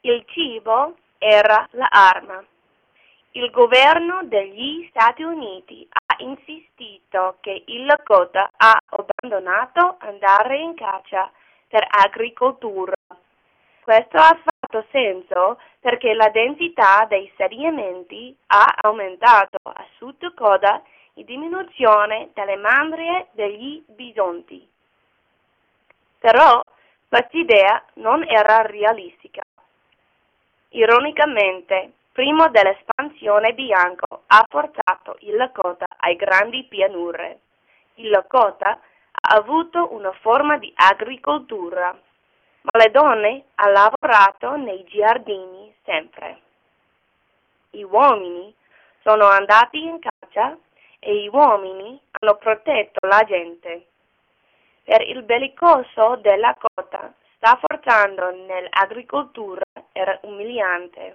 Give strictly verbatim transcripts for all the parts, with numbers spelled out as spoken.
Il cibo era l'arma. Il governo degli Stati Uniti ha insistito che il Lakota ha abbandonato andare in caccia per agricoltura. Questo ha fatto senso perché la densità dei sedimenti ha aumentato a Sud Dakota in diminuzione delle mandrie degli bisonti. Però quest'idea non era realistica. Ironicamente, prima dell'espansione bianco ha portato il Lakota ai grandi pianure. Il Lakota ha avuto una forma di agricoltura, ma le donne hanno lavorato nei giardini sempre. Gli uomini sono andati in caccia e gli uomini hanno protetto la gente. Per il bellicoso della Lakota sforzando nell'agricoltura era umiliante.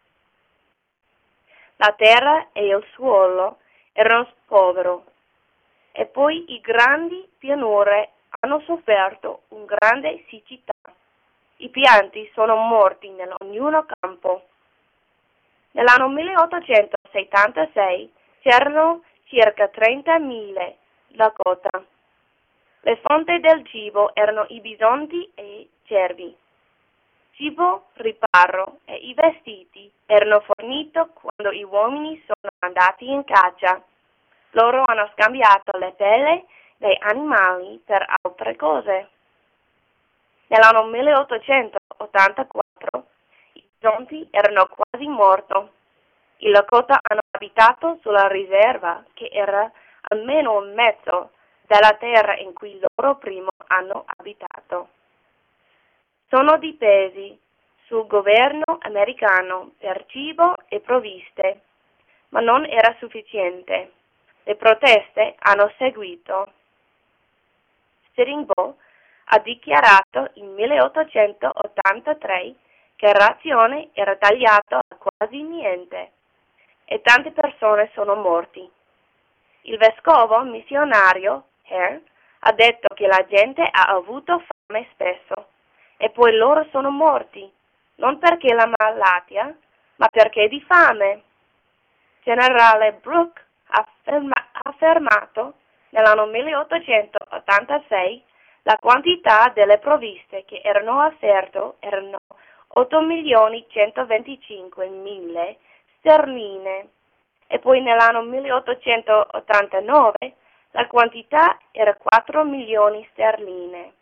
La terra e il suolo erano poveri e poi i grandi pianure hanno sofferto una grande siccità. I pianti sono morti nell'ognuno campo. Nell'anno milleottocentosettantasei c'erano circa trentamila Lakota. Le fonti del cibo erano i bisonti e i cervi. Cibo, riparo e i vestiti erano forniti quando gli uomini sono andati in caccia. Loro hanno scambiato le pelli dei animali per altre cose. Nell'anno milleottocentottantaquattro i bisonti erano quasi morti. I Lakota hanno abitato sulla riserva che era almeno un mezzo della terra in cui loro prima hanno abitato. Sono dipesi sul governo americano per cibo e provviste, ma non era sufficiente. Le proteste hanno seguito. Sitting Bull ha dichiarato nel milleottocentottantatré che la razione era tagliata a quasi niente e tante persone sono morte. Il vescovo missionario Hare ha detto che la gente ha avuto fame spesso e poi loro sono morti, non perché la malattia, ma perché di fame. Generale Brooke ha afferma- affermato nell'anno milleottocentottantasei la quantità delle provviste che erano offerte erano otto milioni centoventicinque mila sterline e poi nell'anno milleottocentottantanove la quantità era quattro milioni sterline.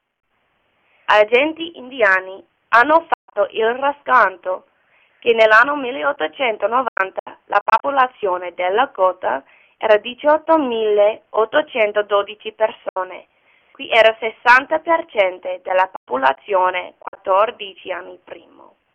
Agenti indiani hanno fatto il risconto che nell'anno milleottocentonovanta la popolazione della Lakota era diciottomilaottocentododici persone, qui era il sessanta per cento della popolazione quattordici anni prima.